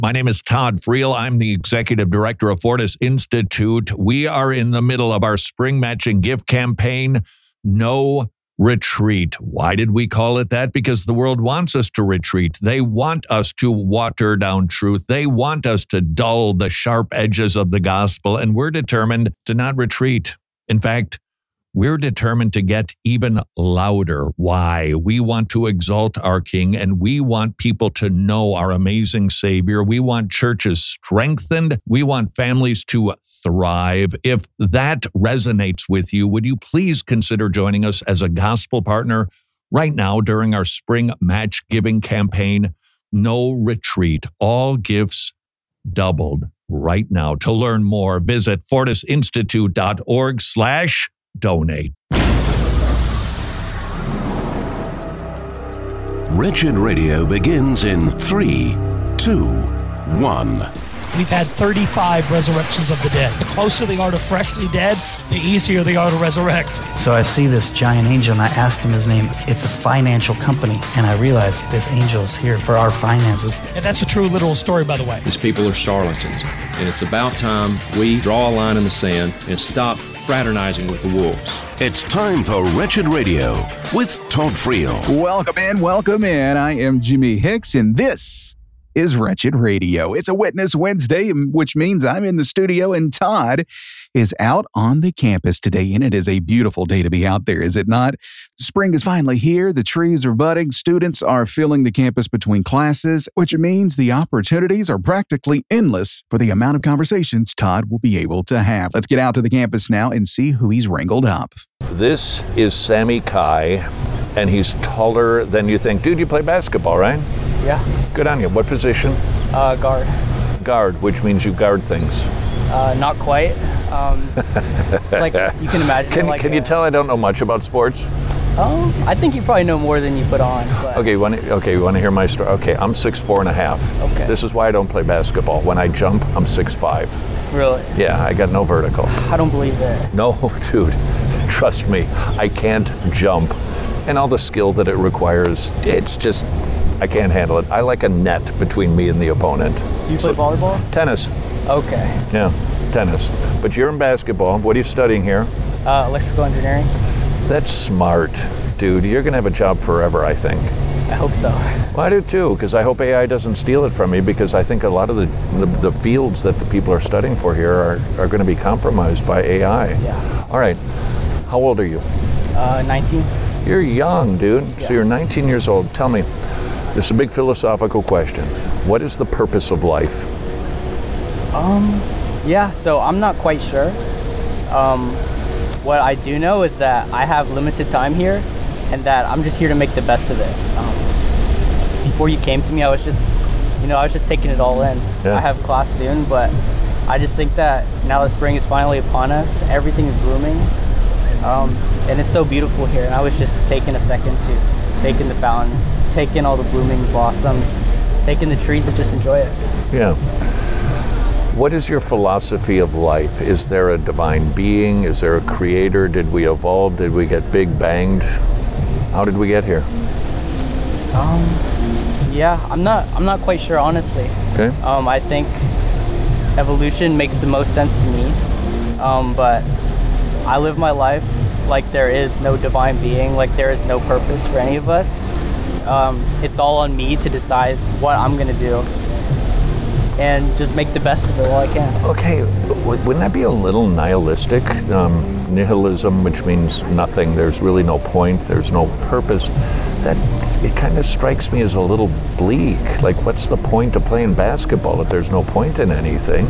My name is Todd Friel. I'm the executive director of Fortis Institute. We are in the middle of our spring matching gift campaign, No Retreat. Why did we call it that? Because the world wants us to retreat. They want us to water down truth. They want us to dull the sharp edges of the gospel, and we're determined to not retreat. In fact, we're determined to get even louder. Why? We want to exalt our King, and we want people to know our amazing Savior. We want churches strengthened. We want families to thrive. If that resonates with you, would you please consider joining us as a gospel partner right now during our spring match giving campaign, No Retreat, all gifts doubled right now. To learn more, visit fortisinstitute.org/donate. Wretched Radio begins in 3, 2, 1. We've had 35 resurrections of the dead. The closer they are to freshly dead, the easier they are to resurrect. So I see this giant angel and I asked him his name. It's a financial company. And I realized this angel is here for our finances. And that's a true literal story, by the way. These people are charlatans. And it's about time we draw a line in the sand and stop fraternizing with the wolves. It's time for Wretched Radio with Todd Friel. Welcome in. I am Jimmy Hicks, and this is Wretched Radio. It's a Witness Wednesday, which means I'm in the studio and Todd is out on the campus today, and it is a beautiful day to be out there, is it not? Spring is finally here. The trees are budding. Students are filling the campus between classes, which means the opportunities are practically endless for the amount of conversations Todd will be able to have. Let's get out to the campus now and see who he's wrangled up. This is Sammy Kai, and he's taller than you think. Dude, you play basketball, right? Yeah. Good on you. What position? Guard. Guard, which means you guard things. Not quite. It's like you can imagine. Can you tell I don't know much about sports? I think you probably know more than you put on. But. Okay, you want to hear my story? Okay, I'm 6'4.5". Okay. This is why I don't play basketball. When I jump, I'm 6'5". Really? Yeah, I got no vertical. I don't believe that. No, dude. Trust me, I can't jump. And all the skill that it requires, it's just, I can't handle it. I like a net between me and the opponent. Do you play volleyball? Tennis. Okay. Yeah, tennis. But you're in basketball. What are you studying here? Electrical engineering. That's smart, dude. You're going to have a job forever, I think. I hope so. Well, I do too, because I hope AI doesn't steal it from me, because I think a lot of the fields that the people are studying for here are going to be compromised by AI. Yeah. All right. How old are you? 19. You're young, dude. Yeah. So you're 19 years old. Tell me, this is a big philosophical question. What is the purpose of life? Yeah, so I'm not quite sure. What I do know is that I have limited time here and that I'm just here to make the best of it. Before you came to me, I was just taking it all in. Yeah. I have class soon, but I just think that now that spring is finally upon us, everything is blooming. And it's so beautiful here. And I was just taking a second to take in the fountain, take in all the blooming blossoms, take in the trees and just enjoy it. Yeah. What is your philosophy of life? Is there a divine being? Is there a creator? Did we evolve? Did we get big banged? How did we get here? Yeah, I'm not quite sure, honestly. Okay. I think evolution makes the most sense to me. But I live my life like there is no divine being, like there is no purpose for any of us. It's all on me to decide what I'm gonna do and just make the best of it while I can. Okay, wouldn't that be a little nihilistic? Nihilism, which means nothing, there's really no point, there's no purpose. That it kind of strikes me as a little bleak. Like, what's the point of playing basketball if there's no point in anything?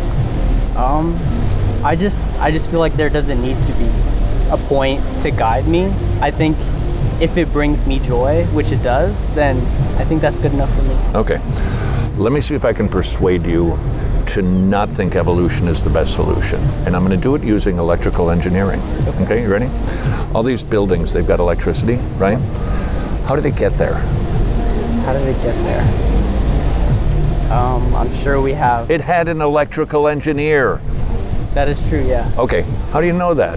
I just feel like there doesn't need to be a point to guide me. I think if it brings me joy, which it does, then I think that's good enough for me. Okay. Let me see if I can persuade you to not think evolution is the best solution. And I'm going to do it using electrical engineering. Okay, you ready? All these buildings, they've got electricity, right? How did it get there? How did it get there? I'm sure we have. It had an electrical engineer. That is true, yeah. Okay, how do you know that?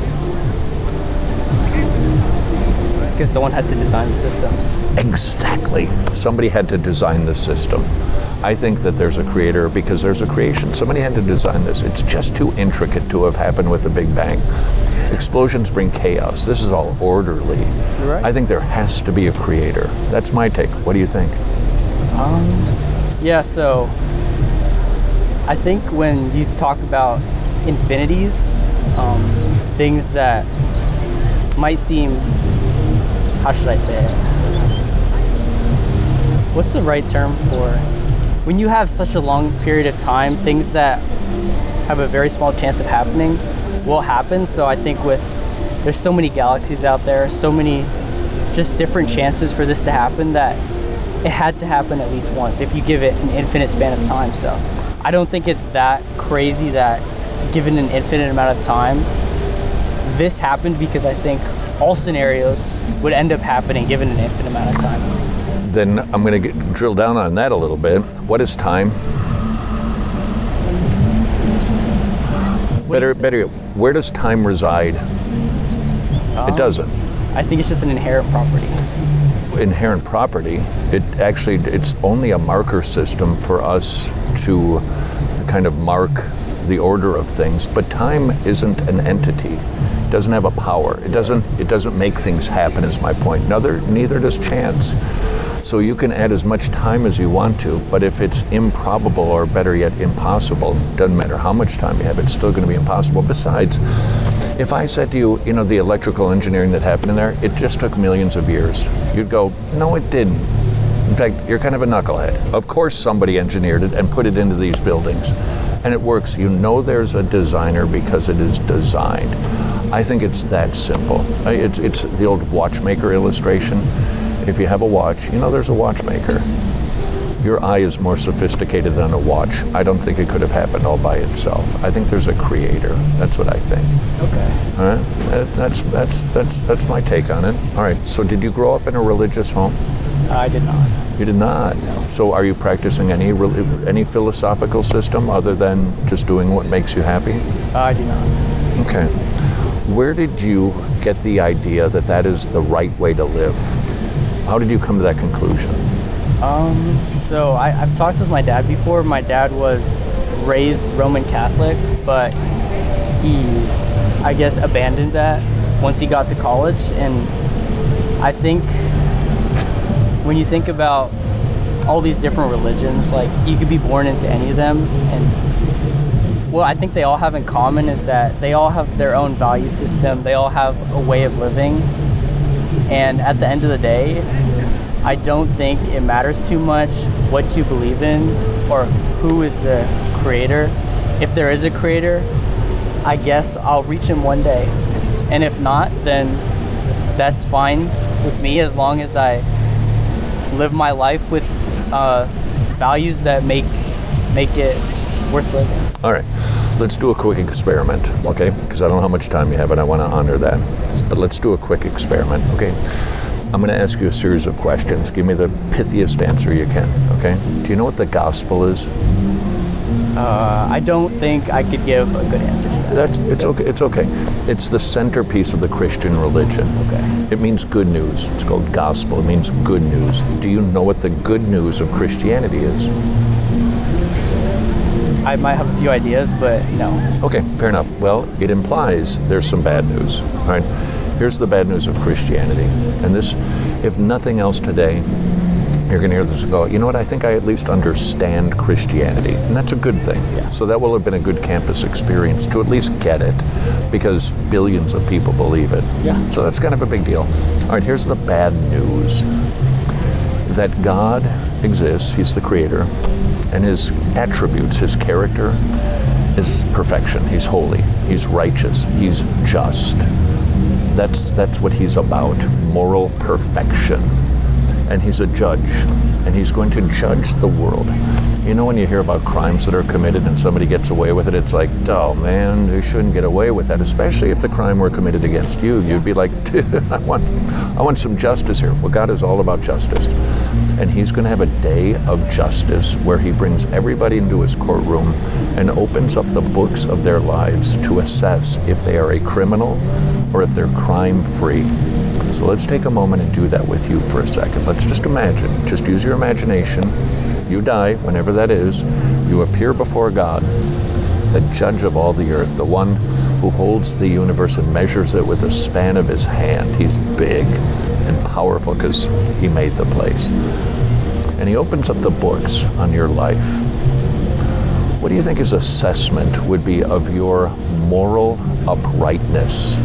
Because someone had to design the systems. Exactly. Somebody had to design the system. I think that there's a creator because there's a creation. Somebody had to design this. It's just too intricate to have happened with the Big Bang. Explosions bring chaos. This is all orderly. You're right. I think there has to be a creator. That's my take. What do you think? Yeah, so I think when you talk about infinities, things that might seem, how should I say it? What's the right term for when you have such a long period of time, things that have a very small chance of happening will happen. So I think there's so many galaxies out there, so many just different chances for this to happen that it had to happen at least once if you give it an infinite span of time. So I don't think it's that crazy that given an infinite amount of time, this happened, because I think all scenarios would end up happening given an infinite amount of time. Then I'm going to drill down on that a little bit. What is time? Better, where does time reside? It doesn't. I think it's just an inherent property. Inherent property, it's only a marker system for us to kind of mark the order of things, but time isn't an entity. It doesn't have a power. It doesn't make things happen, is my point. Neither does chance. So you can add as much time as you want to, but if it's improbable, or better yet, impossible, doesn't matter how much time you have, it's still going to be impossible. Besides, if I said to you, the electrical engineering that happened in there, it just took millions of years, you'd go, no, it didn't. In fact, you're kind of a knucklehead. Of course somebody engineered it and put it into these buildings, and it works. There's a designer because it is designed. I think it's that simple. It's the old watchmaker illustration. If you have a watch, there's a watchmaker. Your eye is more sophisticated than a watch. I don't think it could have happened all by itself. I think there's a creator. That's what I think. Okay. All right. That's my take on it. All right. So did you grow up in a religious home? I did not. You did not? No. So are you practicing any philosophical system other than just doing what makes you happy? I do not. Okay. Where did you get the idea that is the right way to live? How did you come to that conclusion? So I've talked with my dad before. My dad was raised Roman Catholic, but he, I guess, abandoned that once he got to college. And I think when you think about all these different religions, like, you could be born into any of them, and what I think they all have in common is that they all have their own value system. They all have a way of living. And at the end of the day, I don't think it matters too much what you believe in or who is the creator. If there is a creator, I guess I'll reach him one day. And if not, then that's fine with me, as long as I live my life with values that make it worth living. All right, let's do a quick experiment, okay? Because I don't know how much time you have and I want to honor that. But let's do a quick experiment, okay? I'm going to ask you a series of questions. Give me the pithiest answer you can, okay? Do you know what the gospel is? I don't think I could give a good answer to that. It's okay. It's the centerpiece of the Christian religion. Okay. It means good news. It's called gospel. It means good news. Do you know what the good news of Christianity is? I might have a few ideas, but no. Okay, fair enough. Well, it implies there's some bad news. All right, here's the bad news of Christianity. And this, if nothing else today, you're going to hear this and go, you know what, I think I at least understand Christianity. And that's a good thing. Yeah. So that will have been a good campus experience to at least get it, because billions of people believe it. Yeah. So that's kind of a big deal. All right, here's the bad news. That God exists, He's the creator, and His attributes, His character, is perfection. He's holy, He's righteous, He's just. That's what He's about, moral perfection. And He's a judge, and He's going to judge the world. You know, when you hear about crimes that are committed and somebody gets away with it, it's like, oh man, they shouldn't get away with that, especially if the crime were committed against you. You'd be like, I want some justice here. Well, God is all about justice. And He's going to have a day of justice where He brings everybody into His courtroom and opens up the books of their lives to assess if they are a criminal or if they're crime-free. So let's take a moment and do that with you for a second. Let's just imagine, just use your imagination. you die, whenever that is, you appear before God, the judge of all the earth, the one who holds the universe and measures it with the span of his hand. He's big and powerful because he made the place. And he opens up the books on your life. What do you think his assessment would be of your moral uprightness?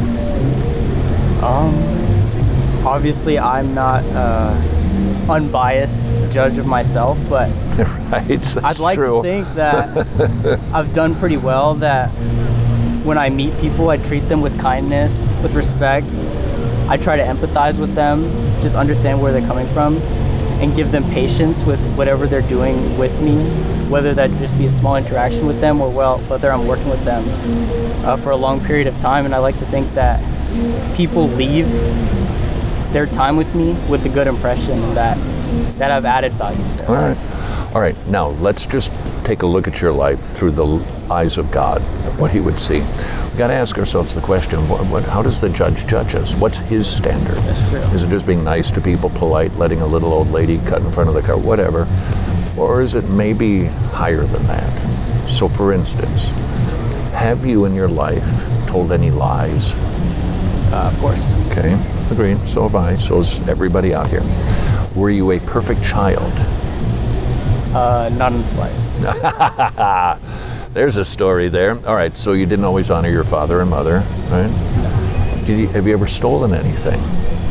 Obviously, I'm not unbiased judge of myself, but right, I'd like to think that I've done pretty well, that when I meet people, I treat them with kindness, with respect. I try to empathize with them, just understand where they're coming from, and give them patience with whatever they're doing with me, whether that just be a small interaction with them or whether I'm working with them for a long period of time. And I like to think that people leave their time with me with a good impression, that I've added value to their life. All right. Now let's just take a look at your life through the eyes of God, what he would see. We've got to ask ourselves the question, how does the judge judge us? What's his standard? That's true. Is it just being nice to people, polite, letting a little old lady cut in front of the car, whatever? Or is it maybe higher than that? So for instance, have you in your life told any lies? Of course. Okay, agreed. So have I. So is everybody out here. Were you a perfect child? Not in the slightest. There's a story there. All right, so you didn't always honor your father and mother, right? No. Have you ever stolen anything?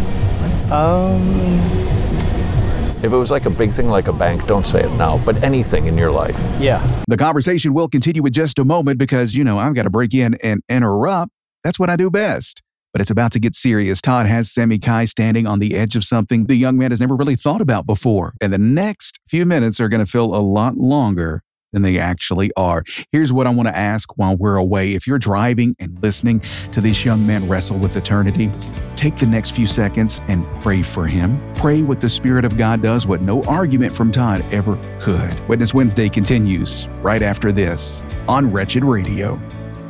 If it was like a big thing like a bank, don't say it now, but anything in your life. Yeah. The conversation will continue in just a moment because, I've got to break in and interrupt. That's what I do best. But it's about to get serious. Todd has Sammy Kai standing on the edge of something the young man has never really thought about before. And the next few minutes are going to feel a lot longer than they actually are. Here's what I want to ask while we're away. If you're driving and listening to this young man wrestle with eternity, take the next few seconds and pray for him. Pray what the Spirit of God does, what no argument from Todd ever could. Witness Wednesday continues right after this on Wretched Radio.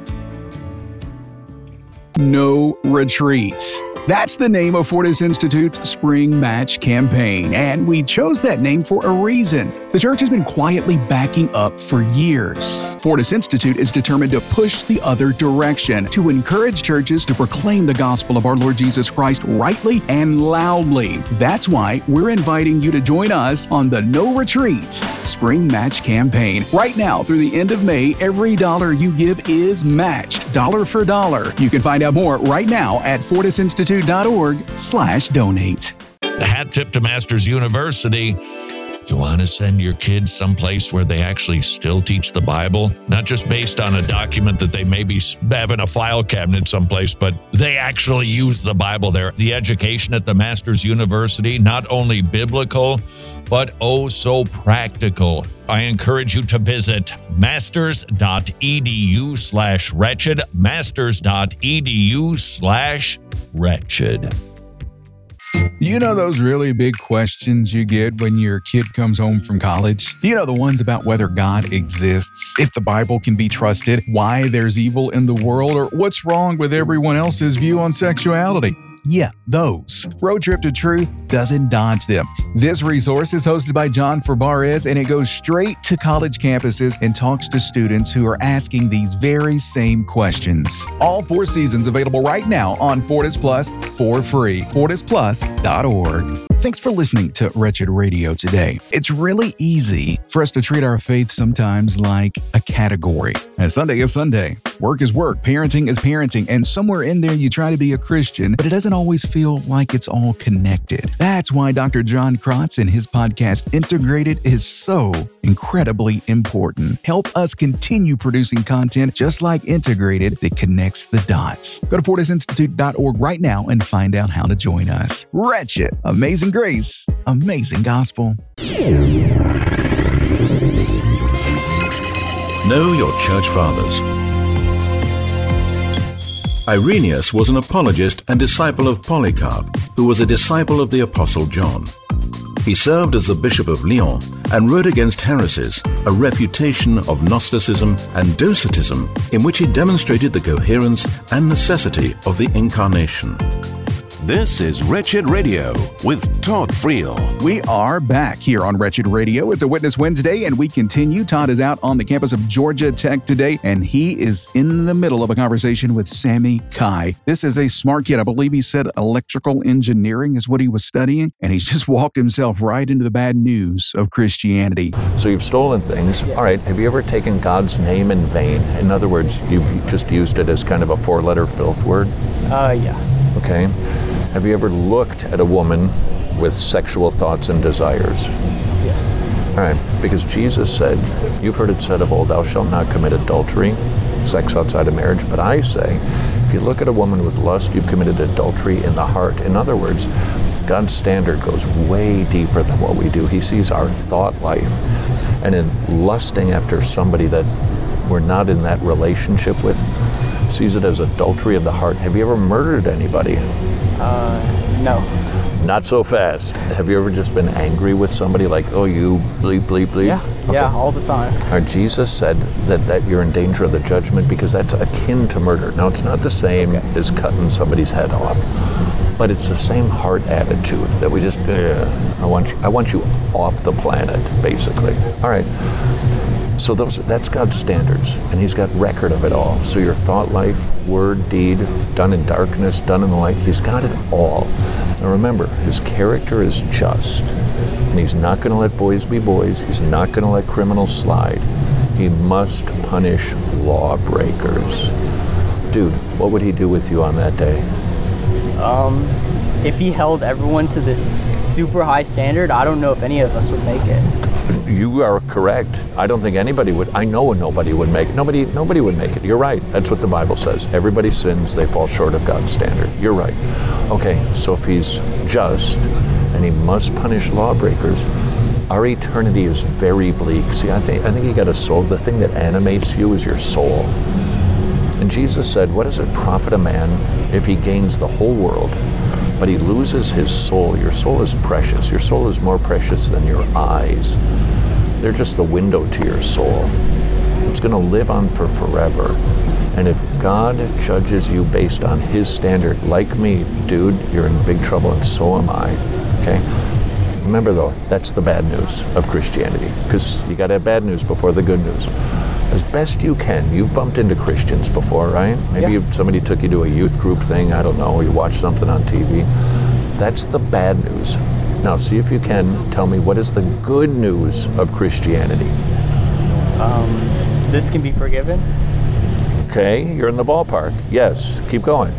No Retreat. That's the name of Fortis Institute's Spring Match campaign, and we chose that name for a reason. The church has been quietly backing up for years. Fortis Institute is determined to push the other direction, to encourage churches to proclaim the gospel of our Lord Jesus Christ rightly and loudly. That's why we're inviting you to join us on the No Retreat Spring Match campaign. Right now, through the end of May, every dollar you give is matched, dollar for dollar. You can find out more right now at fortisinstitute.org/donate. The hat tip to Masters University. You want to send your kids someplace where they actually still teach the Bible? Not just based on a document that they maybe have in a file cabinet someplace, but they actually use the Bible there. The education at the Masters University, not only biblical, but oh so practical. I encourage you to visit masters.edu/wretched, masters.edu/wretched. You know those really big questions you get when your kid comes home from college? You know the ones about whether God exists, if the Bible can be trusted, why there's evil in the world, or what's wrong with everyone else's view on sexuality? Yeah, those. Road Trip to Truth doesn't dodge them. This resource is hosted by John Fabarez, and it goes straight to college campuses and talks to students who are asking these very same questions. All 4 seasons available right now on Fortis Plus for free. FortisPlus.org. Thanks for listening to Wretched Radio today. It's really easy for us to treat our faith sometimes like a category. And Sunday is Sunday. Work is work. Parenting is parenting. And somewhere in there, you try to be a Christian, but it doesn't always feel like it's all connected. That's why Dr. John Krotz and his podcast, Integrated, is so incredibly important. Help us continue producing content just like Integrated that connects the dots. Go to fortisinstitute.org right now and find out how to join us. Wretched. Amazing grace. Amazing gospel. Know your church fathers. Irenaeus was an apologist and disciple of Polycarp, who was a disciple of the Apostle John. He served as the Bishop of Lyon and wrote against heresies, a refutation of Gnosticism and Docetism, in which he demonstrated the coherence and necessity of the Incarnation. This is Wretched Radio with Todd Friel. We are back here on Wretched Radio. It's a Witness Wednesday, and we continue. Todd is out on the campus of Georgia Tech today, and he is in the middle of a conversation with Sammy Kai. This is a smart kid. I believe he said electrical engineering is what he was studying, and he's just walked himself right into the bad news of Christianity. So you've stolen things. All right, have you ever taken God's name in vain? In other words, you've just used it as kind of a four-letter filth word? Yeah. Okay. Have you ever looked at a woman with sexual thoughts and desires? Yes. All right, because Jesus said, you've heard it said of old, thou shalt not commit adultery, sex outside of marriage. But I say, if you look at a woman with lust, you've committed adultery in the heart. In other words, God's standard goes way deeper than what we do. He sees our thought life. And in lusting after somebody that we're not in that relationship with, sees it as adultery of the heart. Have you ever murdered anybody? No. Not so fast. Have you ever just been angry with somebody like, oh, you bleep, bleep, bleep? Yeah, Okay. yeah, all the time. Jesus said that you're in danger of the judgment because that's akin to murder. Now, it's not the same as cutting somebody's head off, but it's the same heart attitude that we just, I want you off the planet, basically. All right. So that's God's standards, and he's got record of it all. So your thought life, word, deed, done in darkness, done in the light, he's got it all. Now remember, his character is just, and he's not going to let boys be boys. He's not going to let criminals slide. He must punish lawbreakers. Dude, what would he do with you on that day? If he held everyone to this super high standard, I don't know if any of us would make it. You are correct. I don't think anybody would. I know nobody would make it. Nobody would make it. You're right. That's what the Bible says. Everybody sins. They fall short of God's standard. You're right. Okay, so if he's just and he must punish lawbreakers, our eternity is very bleak. See, I think you got a soul. The thing that animates you is your soul. And Jesus said, what does it profit a man if he gains the whole world, but he loses his soul? Your soul is precious. Your soul is more precious than your eyes. They're just the window to your soul. It's going to live on for forever. And if God judges you based on his standard, like me, dude, you're in big trouble, and so am I. Okay? Remember, though, that's the bad news of Christianity, because you got to have bad news before the good news. As best you can. You've bumped into Christians before, right? Maybe somebody took you to a youth group thing. I don't know. You watched something on TV. That's the bad news. Now, see if you can tell me, what is the good news of Christianity? This can be forgiven. Okay, you're in the ballpark. Yes, keep going.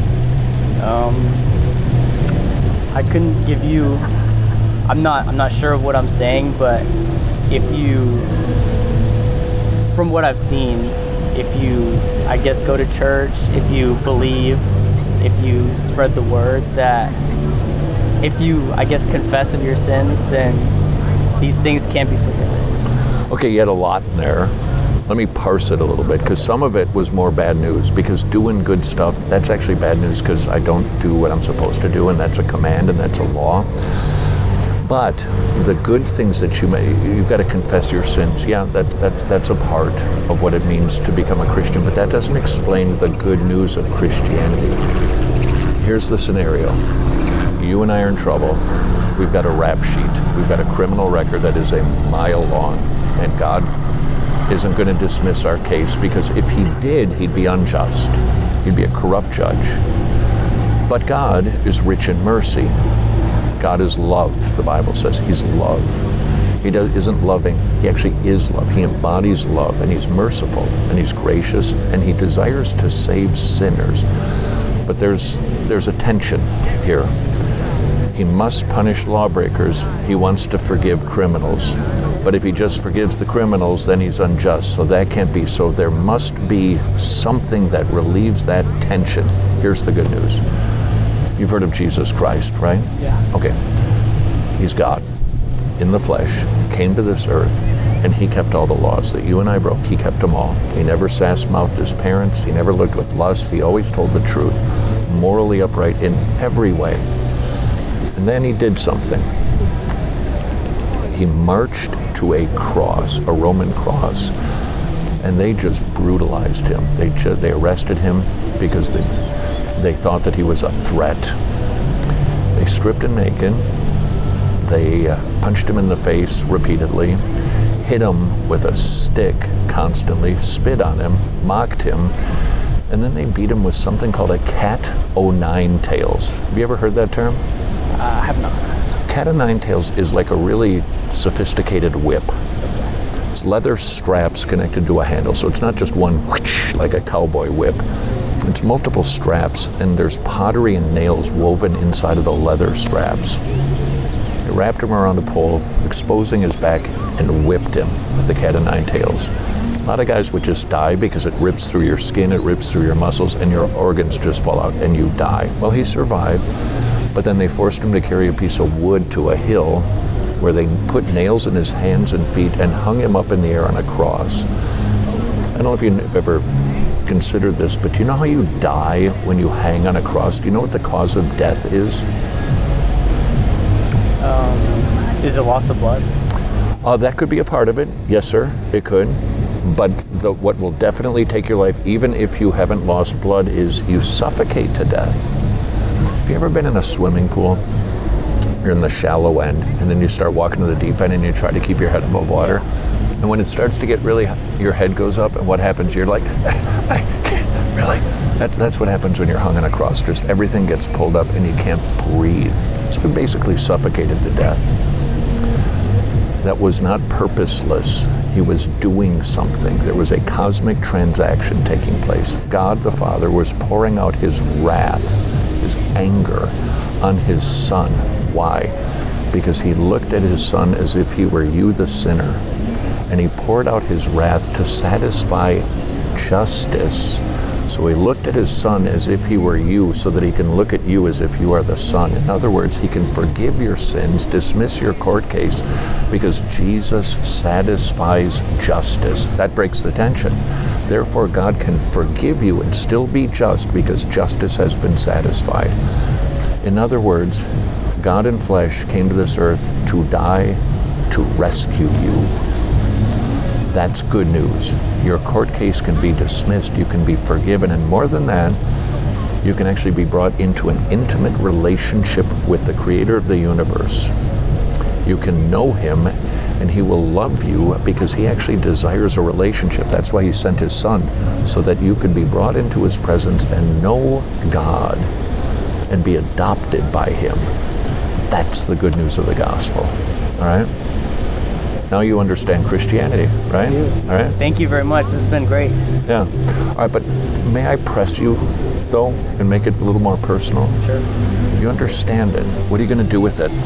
I couldn't give you. I'm not sure of what I'm saying, but if you, from what I've seen, if you, I guess, go to church, if you believe, if you spread the word, that if you, I guess, confess of your sins, then these things can't be forgiven. Okay, you had a lot in there. Let me parse it a little bit, because some of it was more bad news, because doing good stuff, that's actually bad news, because I don't do what I'm supposed to do, and that's a command, and that's a law. But the good things that you've got to confess your sins. Yeah, that's a part of what it means to become a Christian, but that doesn't explain the good news of Christianity. Here's the scenario. You and I are in trouble. We've got a rap sheet. We've got a criminal record that is a mile long, and God isn't going to dismiss our case, because if he did, he'd be unjust. He'd be a corrupt judge. But God is rich in mercy. God is love, the Bible says. He's love. He isn't loving. He actually is love. He embodies love, and he's merciful, and he's gracious, and he desires to save sinners. But there's a tension here. He must punish lawbreakers. He wants to forgive criminals. But if he just forgives the criminals, then he's unjust. So that can't be. So there must be something that relieves that tension. Here's the good news. You've heard of Jesus Christ, right? Yeah. Okay. He's God in the flesh, came to this earth, and he kept all the laws that you and I broke. He kept them all. He never sass-mouthed his parents. He never looked with lust. He always told the truth, morally upright in every way. And then he did something. He marched to a cross, a Roman cross, and they just brutalized him. They arrested him because they thought that he was a threat. They stripped him naked. They punched him in the face repeatedly, hit him with a stick constantly, spit on him, mocked him, and then they beat him with something called a cat o' nine tails. Have you ever heard that term? I have not. Cat o' nine tails is like a really sophisticated whip. It's leather straps connected to a handle, so it's not just one whoosh, like a cowboy whip. It's multiple straps, and there's pottery and nails woven inside of the leather straps. They wrapped him around a pole, exposing his back, and whipped him with the cat o' nine tails. A lot of guys would just die because it rips through your skin, it rips through your muscles, and your organs just fall out and you die. Well, he survived, but then they forced him to carry a piece of wood to a hill where they put nails in his hands and feet and hung him up in the air on a cross. I don't know if you've ever considered this, but do you know how you die when you hang on a cross? Do you know what the cause of death is? Is it loss of blood? That could be a part of it. Yes, sir, it could. But what will definitely take your life, even if you haven't lost blood, is you suffocate to death. Have you ever been in a swimming pool? You're in the shallow end, and then you start walking to the deep end, and you try to keep your head above water. And when it starts to get really high, your head goes up, and what happens? You're like, I can't, really? That's what happens when you're hung on a cross. Just everything gets pulled up, and you can't breathe. So you're basically suffocated to death. That was not purposeless. He was doing something. There was a cosmic transaction taking place. God the Father was pouring out his wrath, his anger on his Son. Why? Because he looked at his Son as if he were you, the sinner, and he poured out his wrath to satisfy justice. So he looked at his Son as if he were you, so that he can look at you as if you are the Son. In other words, he can forgive your sins, dismiss your court case, because Jesus satisfies justice. That breaks the tension. Therefore, God can forgive you and still be just, because justice has been satisfied. In other words, God in flesh came to this earth to die, to rescue you. That's good news. Your court case can be dismissed, you can be forgiven, and more than that, you can actually be brought into an intimate relationship with the Creator of the universe. You can know him, and he will love you because he actually desires a relationship. That's why he sent his Son, so that you could be brought into his presence and know God and be adopted by him. That's the good news of the gospel. All right? Now you understand Christianity, right? All right. Thank you very much. This has been great. Yeah. All right, but may I press you, though, and make it a little more personal? Sure. You understand it. What are you going to do with it?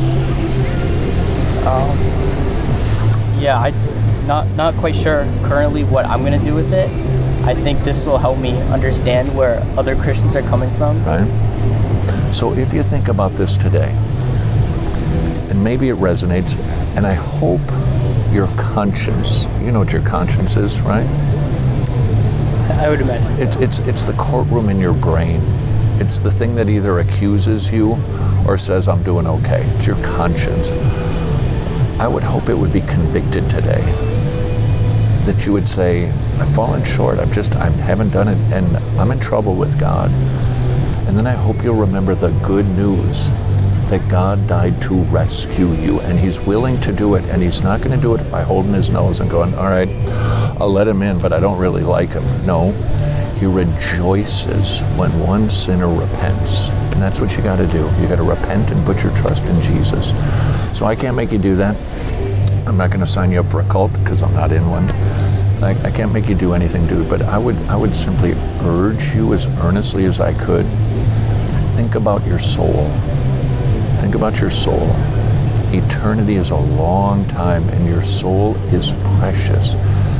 Yeah, I'm not quite sure currently what I'm going to do with it. I think this will help me understand where other Christians are coming from. Right. So if you think about this today, and maybe it resonates, and I hope your conscience, you know what your conscience is, right? I would imagine so. It's the courtroom in your brain. It's the thing that either accuses you or says, I'm doing okay. It's your conscience. I would hope it would be convicted today. That you would say, I've fallen short, I haven't done it, and I'm in trouble with God. And then I hope you'll remember the good news that God died to rescue you, and he's willing to do it, and he's not going to do it by holding his nose and going, all right, I'll let him in, but I don't really like him. No, he rejoices when one sinner repents, and that's what you got to do. You got to repent and put your trust in Jesus. So I can't make you do that. I'm not going to sign you up for a cult because I'm not in one. I can't make you do anything, dude, but I would simply urge you as earnestly as I could, think about your soul. Think about your soul. Eternity is a long time, and your soul is precious.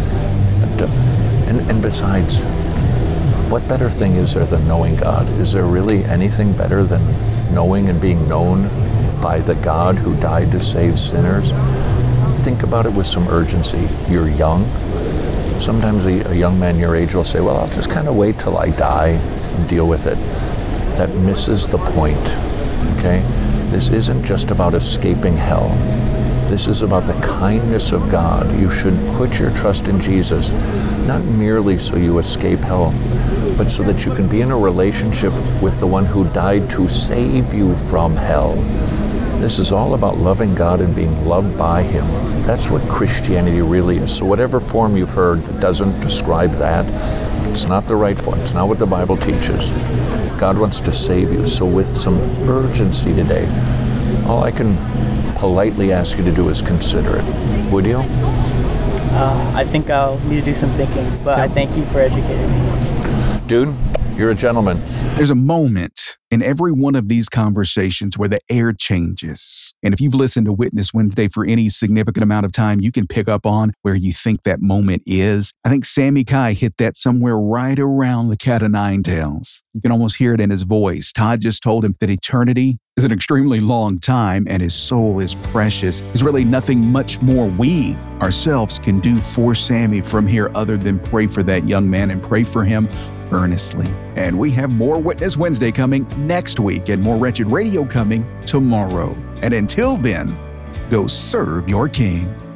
And besides, what better thing is there than knowing God? Is there really anything better than knowing and being known by the God who died to save sinners? Think about it with some urgency. You're young. Sometimes a young man your age will say, well, I'll just kind of wait till I die and deal with it. That misses the point, okay? This isn't just about escaping hell. This is about the kindness of God. You should put your trust in Jesus, not merely so you escape hell, but so that you can be in a relationship with the one who died to save you from hell. This is all about loving God and being loved by Him. That's what Christianity really is. So whatever form you've heard that doesn't describe that, it's not the right form. It's not what the Bible teaches. God wants to save you. So with some urgency today, all I can politely ask you to do is consider it. Would you? I think I'll need to do some thinking, but I thank you for educating me. Dude, you're a gentleman. There's a moment in every one of these conversations where the air changes. And if you've listened to Witness Wednesday for any significant amount of time, you can pick up on where you think that moment is. I think Sammy Kai hit that somewhere right around the cat of nine tails. You can almost hear it in his voice. Todd just told him that eternity is an extremely long time and his soul is precious. There's really nothing much more we ourselves can do for Sammy from here other than pray for that young man and pray for him earnestly. And we have more Witness Wednesday coming next week and more Wretched Radio coming tomorrow. And until then, go serve your King.